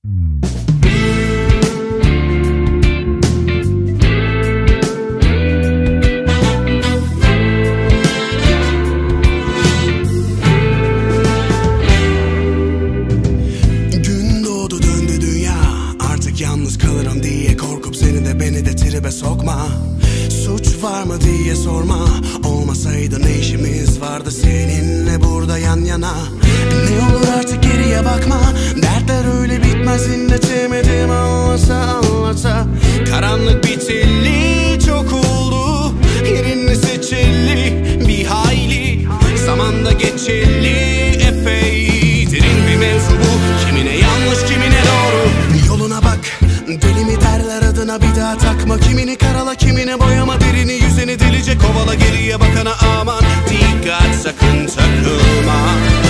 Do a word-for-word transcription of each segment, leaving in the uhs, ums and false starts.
Yalnız kalırım diye korkup seni de beni de tribe sokma. Suç var mı diye sorma. Olmasaydı ne işimiz vardı seninle burada yan yana. Ne olur artık geriye bakma. Dertler öyle bitmez, inletemedim anlasa anlasa. Karanlık biteli çok oldu, yerini seçeli bir hayli. Zamanda geçeli epey. Derin bir mevzu bu, kimine yanlış kimine doğru. Yoluna bak, deli mi derler adına bir daha takma. Kimini karala kimine boyama, derini yüzeni delice kovala. Geriye bakana aman dikkat, sakın takılma.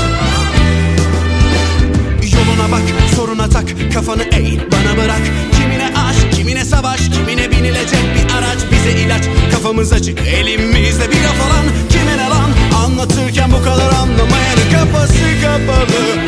Yoluna bak, soruna tak, kafanı eğ bana bırak. Kimine aşk, kimine savaş, kimine binilecek bir araç. Bize ilaç, kafamız açık, elimizde bira falan. Kime ne lan, anlatırken bu kadar anlamayanın kafası kapalı.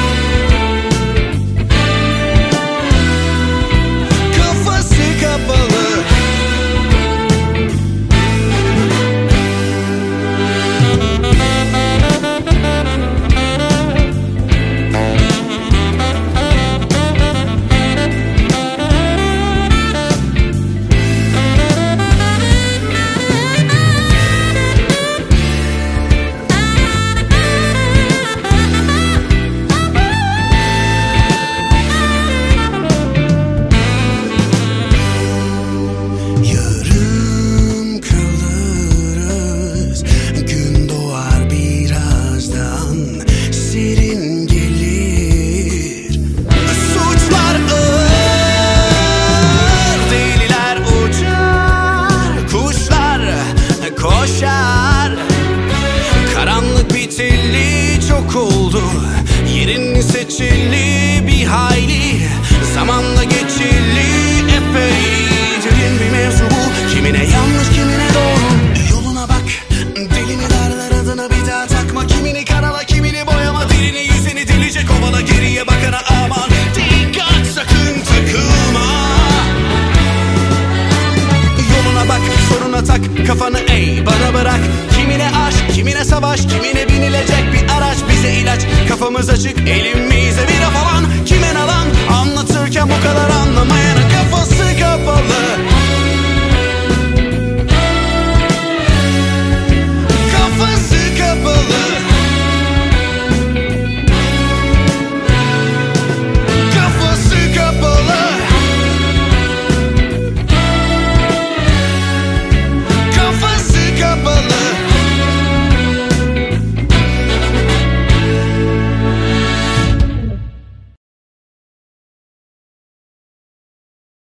Karanlık biteli çok oldu, yerini seçili bir hayli. Zamanla geçili epey. Derin bir mevzu bu, kimine yanlış kimine doğru. Yoluna bak, deli mi derler adına bir daha takma. Kimini karala kimini boyama, dilini yüzünü delice kovala. Geriye bakana aman dikkat, sakın takılma. Yoluna bak, soruna tak, kafanı eğ bana bırak. Kimine aşk, kimine savaş, kimine binilecek bir araç. Bize ilaç, kafamız açık, elim